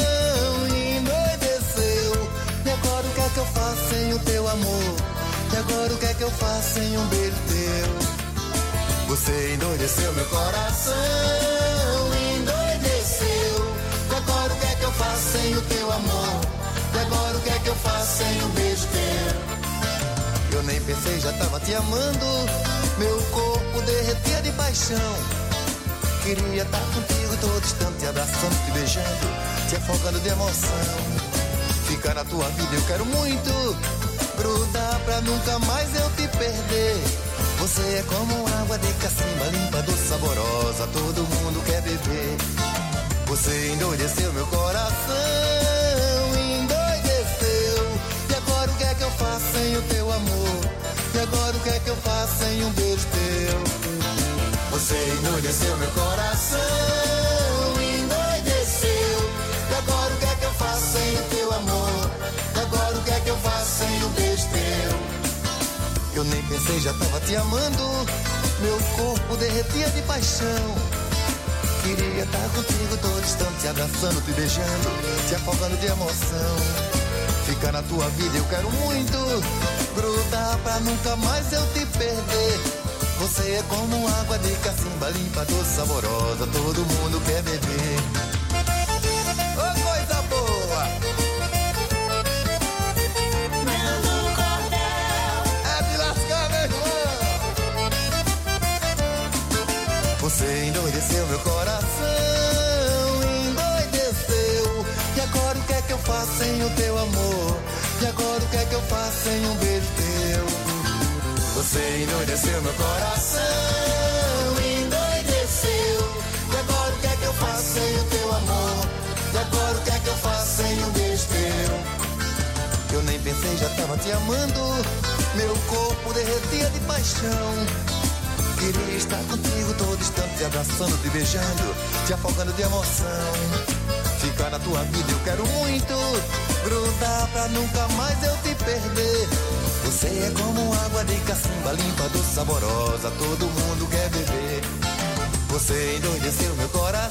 endoideceu. E agora o que é que eu faço sem o teu amor? E agora o que é que eu faço sem um beijo teu? Você endoideceu meu coração, endoideceu. E agora o que é que eu faço sem o teu amor? E agora o que é que eu faço sem um beijo teu? Eu nem pensei, já tava te amando. Meu corpo derretia de paixão. Queria estar contigo todo instante, abraçando, te beijando, te afogando de emoção. Ficar na tua vida eu quero muito, grudar pra nunca mais eu te perder. Você é como água de cacimba, limpa, doce, saborosa, todo mundo quer beber. Você endoideceu meu coração, endoideceu. E agora o que é que eu faço sem o teu amor? E agora o que é que eu faço sem um beijo teu? Você endoideceu meu coração, endoideceu. E agora o que é que eu faço sem o teu amor? E agora o que é que eu faço sem um beijo teu? Eu nem pensei, já tava te amando. Meu corpo derretia de paixão. Queria estar contigo todo instante, te abraçando, te beijando, te afogando de emoção. Ficar na tua vida eu quero muito, grudar pra nunca mais eu te perder. Você é como água de cacimba, limpa, doce, saborosa, todo mundo quer beber. Ô, coisa boa! Você endoideceu meu coração, endoideceu. E agora o que é que eu faço sem o teu amor? E agora o que é que eu faço sem um beijo teu? Você endoideceu meu coração, endoideceu. E agora o que é que eu faço sem o teu amor? E agora o que é que eu faço sem um beijo teu? Eu nem pensei, já tava te amando. Meu corpo derretia de paixão. Queria estar contigo todo instante, te abraçando, te beijando, te afogando de emoção. Ficar na tua vida eu quero muito, grudar pra nunca mais eu te perder. Você é como água de cacimba, limpa, doce, saborosa, todo mundo quer beber. Você endoideceu meu coração,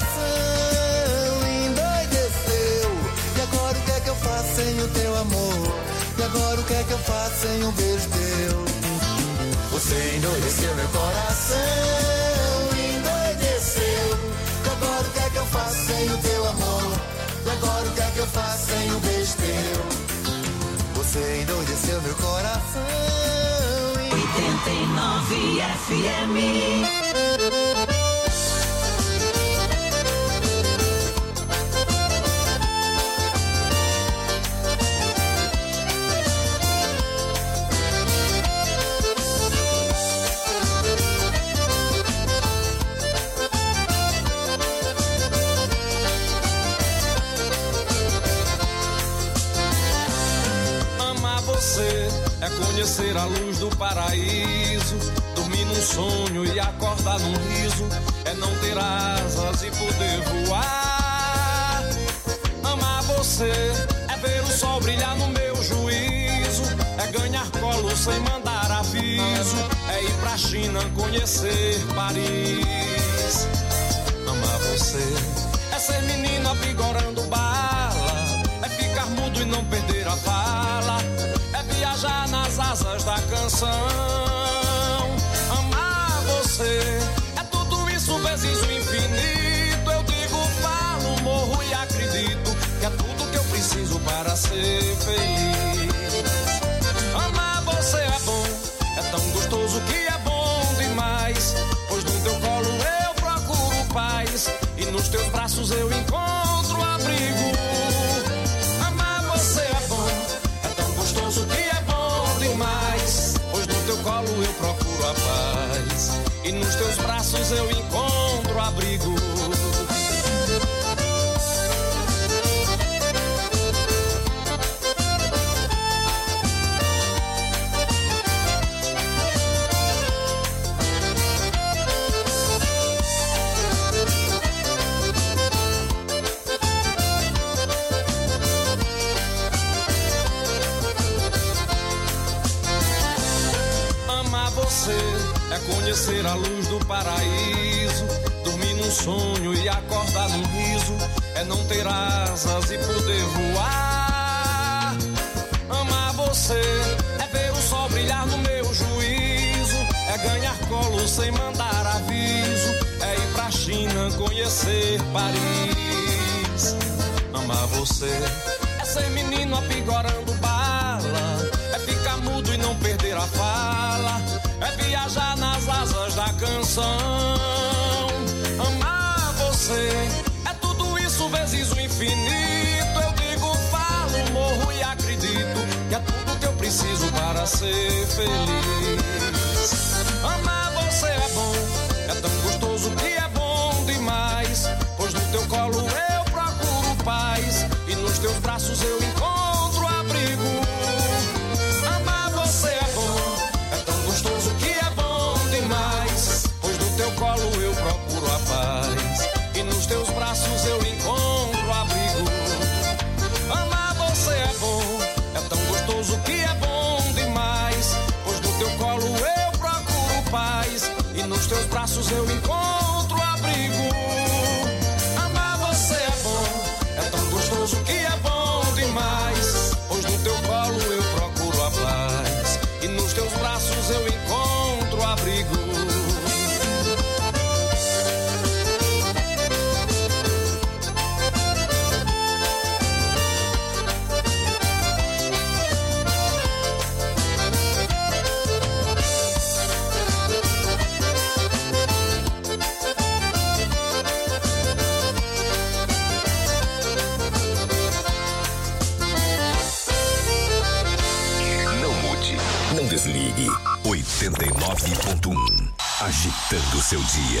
endoideceu. E agora o que é que eu faço sem o teu amor? E agora o que é que eu faço sem um beijo teu? Você endoideceu meu coração, endoideceu. E agora o que é que eu faço sem o teu amor? E agora o que é que eu faço sem um beijo teu? Você endoideceu meu coração. 89 FM. É conhecer a luz do paraíso, dormir num sonho e acordar num riso. É não ter asas e poder voar. Amar você é ver o sol brilhar no meu juízo. É ganhar colo sem mandar aviso. É ir pra China conhecer Paris. Amar você é ser menino apigorando bala. É ficar mudo e não perder a fala. É viajar nas asas da canção. Amar você é tudo isso vezes o infinito. Eu digo, falo, morro e acredito que é tudo que eu preciso para ser feliz. Amar você é bom, é tão gostoso que é bom demais. Pois no teu colo eu procuro paz e nos teus braços eu encontro abrigo. Amar você é bom, é tão gostoso que é bom demais. Pois no teu colo eu procuro a paz e nos teus braços eu encontro abrigo. É conhecer a luz do paraíso, dormir num sonho e acordar num riso. É não ter asas e poder voar. Amar você é ver o sol brilhar no meu juízo. É ganhar colo sem mandar aviso. É ir pra China conhecer Paris. Amar você é ser menino apigorando bala. É ficar mudo e não perder a fala. É viajar nas asas da canção. Amar você é tudo isso vezes o infinito. Eu digo, falo, morro e acredito que é tudo que eu preciso para ser feliz. Amar nos teus braços eu encontro abrigo. Amar você é bom, é tão gostoso que é bom demais, pois no teu colo eu procuro a paz e nos teus braços eu encontro abrigo. Amar você é bom, é tão gostoso que é bom demais, pois no teu colo eu procuro paz e nos teus braços eu encontro abrigo. Amar você é bom, é tão gostoso que é bom demais, pois no teu colo eu procuro a paz e nos teus braços eu encontro abrigo. Desligue. 89.1. Agitando seu dia.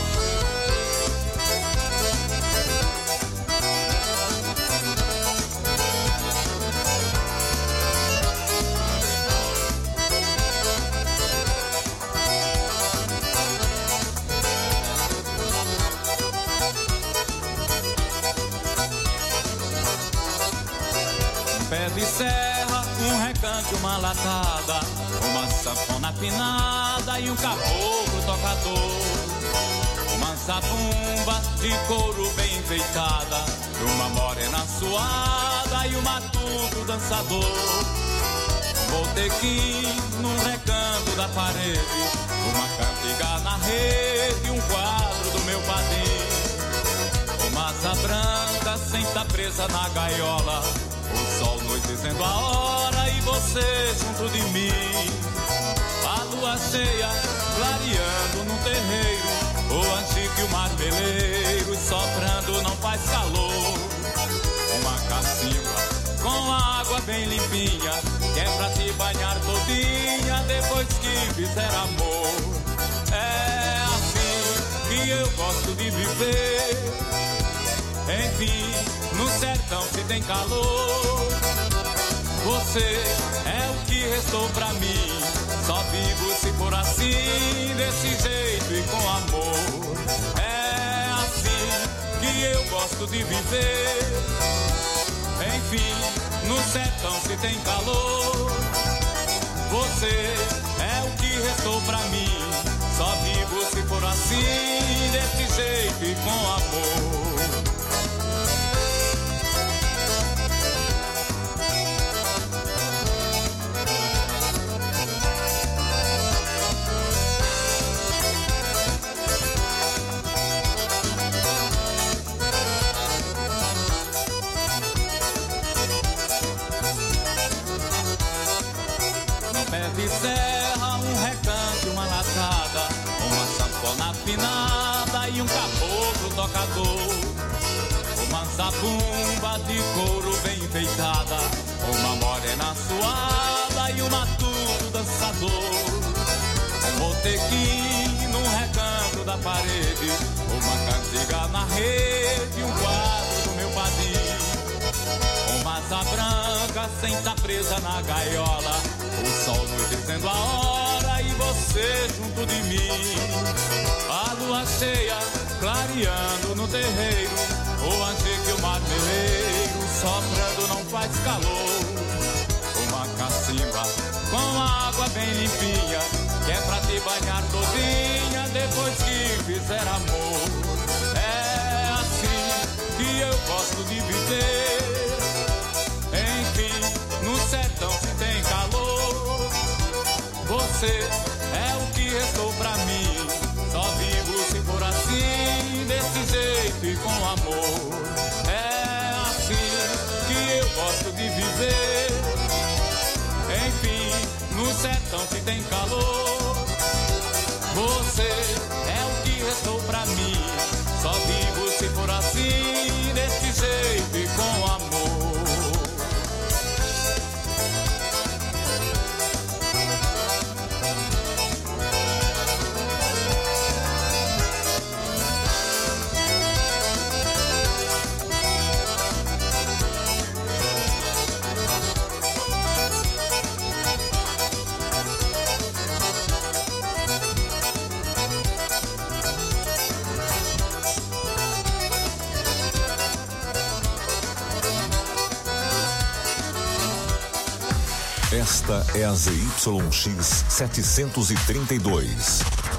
Pé de serra, um recanto, uma latada, uma sanfona afinada e um caboclo tocador. Uma zabumba de couro bem enfeitada, uma morena suada e um matuto dançador. Um botequim num recanto da parede, uma cantiga na rede, um quadro do meu padrinho. Uma asa branca senta presa na gaiola, o sol noite dizendo a hora e você junto de mim. A lua cheia clareando no terreiro, o antigo e o marmeleiro soprando não faz calor. Uma cacimba com água bem limpinha, que é pra te banhar todinha depois que fizer amor. É assim que eu gosto de viver. Enfim, no sertão se tem calor. Você é o que restou pra mim, só vivo se for assim, desse jeito e com amor. É assim que eu gosto de viver. Enfim, no sertão se tem calor. Você é o que restou pra mim, só vivo se for assim, desse jeito e com amor. De serra, um recanto, uma latada, uma sanfona afinada e um caboclo tocador. Uma zabumba de couro bem enfeitada, uma morena suada e um matuto dançador. Um botequim num recanto da parede, uma cantiga na rede, um quadro do meu padrinho. Uma asa branca senta presa na gaiola, o sol anoitecendo a hora e você junto de mim. A lua cheia clareando no terreiro, o antigo e o marmeleiro soprando não faz calor. Uma cacimba com água bem limpinha, que é pra te banhar todinha depois que fizer amor. É assim que eu gosto de viver. Enfim, no sertão se tem calor. Você é o que restou pra mim, só vivo se for assim, desse jeito e com amor. É assim que eu gosto de viver. Enfim, no sertão se tem calor. Você é o que restou pra mim, só vivo se for assim, desse jeito e com amor. Esta é a ZYX 732.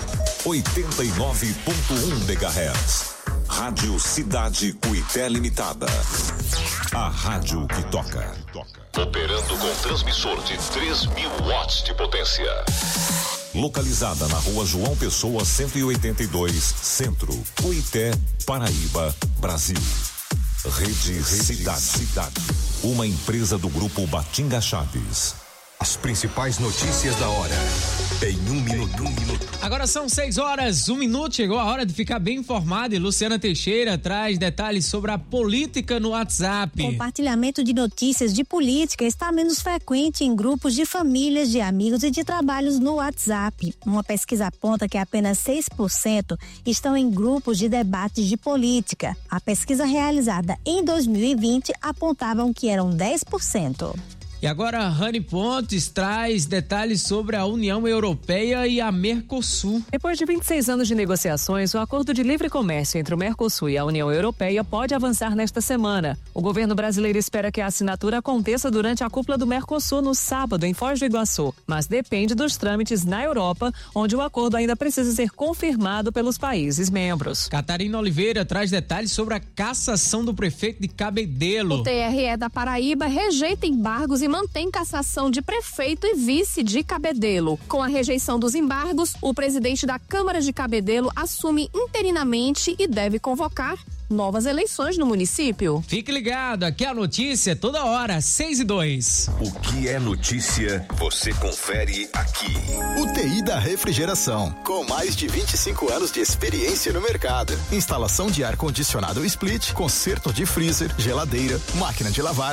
89.1 MHz. Rádio Cidade Cuité Limitada. A rádio que toca. Operando com transmissor de 3.000 watts de potência. Localizada na Rua João Pessoa 182, Centro, Cuité, Paraíba, Brasil. Rede Cidade. Uma empresa do Grupo Batinga Chaves. As principais notícias da hora. Em um minuto. Agora são 6 horas, 1 minuto. Chegou a hora de ficar bem informado. E Luciana Teixeira traz detalhes sobre a política no WhatsApp. Compartilhamento de notícias de política está menos frequente em grupos de famílias, de amigos e de trabalhos no WhatsApp. Uma pesquisa aponta que apenas 6% estão em grupos de debates de política. A pesquisa realizada em 2020 apontavam que eram 10%. E agora, Rani Pontes traz detalhes sobre a União Europeia e a Mercosul. Depois de 26 anos de negociações, o acordo de livre comércio entre o Mercosul e a União Europeia pode avançar nesta semana. O governo brasileiro espera que a assinatura aconteça durante a cúpula do Mercosul no sábado, em Foz do Iguaçu, mas depende dos trâmites na Europa, onde o acordo ainda precisa ser confirmado pelos países membros. Catarina Oliveira traz detalhes sobre a cassação do prefeito de Cabedelo. O TRE da Paraíba rejeita embargos e mantém cassação de prefeito e vice de Cabedelo. Com a rejeição dos embargos, o presidente da Câmara de Cabedelo assume interinamente e deve convocar novas eleições no município. Fique ligado, aqui é a notícia toda hora, 6:02. O que é notícia, você confere aqui. UTI da Refrigeração, com mais de 25 anos de experiência no mercado. Instalação de ar-condicionado split, conserto de freezer, geladeira, máquina de lavar,